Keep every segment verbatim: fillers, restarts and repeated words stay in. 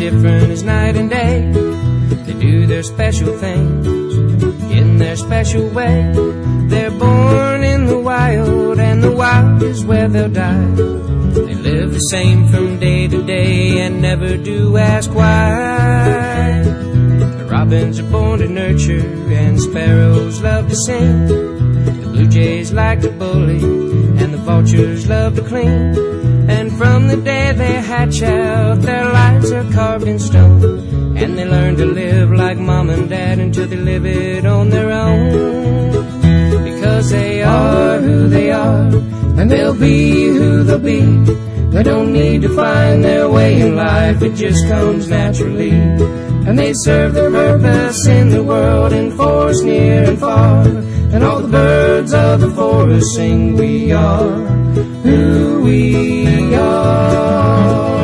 different as night and day. They do their special things in their special way. They're born in the wild, and the wild is where they'll die. They live the same from day to day and never do ask why. The robins are born to nurture, and sparrows love to sing. The blue jays like to bully, and the vultures love to clean. And from the day they hatch out, their lives are carved in stone. And they learn to live like mom and dad until they live it on their own. Because they are who they are, and they'll be who they'll be. They don't need to find their way in life, it just comes naturally. And they serve their purpose in the world, in forest near and far. And all the birds of the forest sing, we are who we are.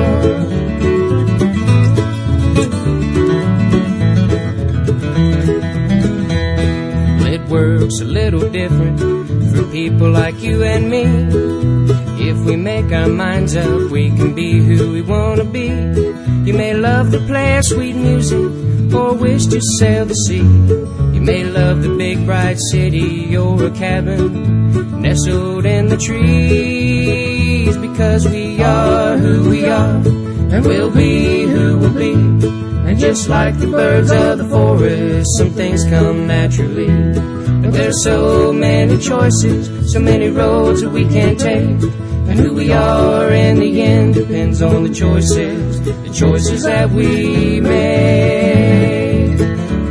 Well, it works a little different for people like you and me. If we make our minds up, we can be who we want to be. You may love to play sweet music or wish to sail the sea. You may love the big bright city or a cabin nestled in the trees. Because we are who we are, and we'll be who we'll be. And just like the birds of the forest, some things come naturally. But there's so many choices, so many roads that we can take. And who we are in the end depends on the choices, the choices that we make.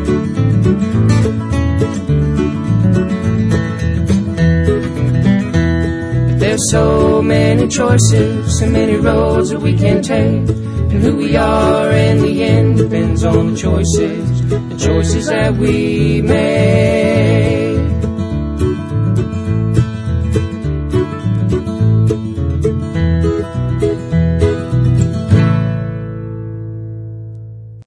But there's so many choices, so many roads that we can take. And who we are in the end depends on the choices, the choices that we make.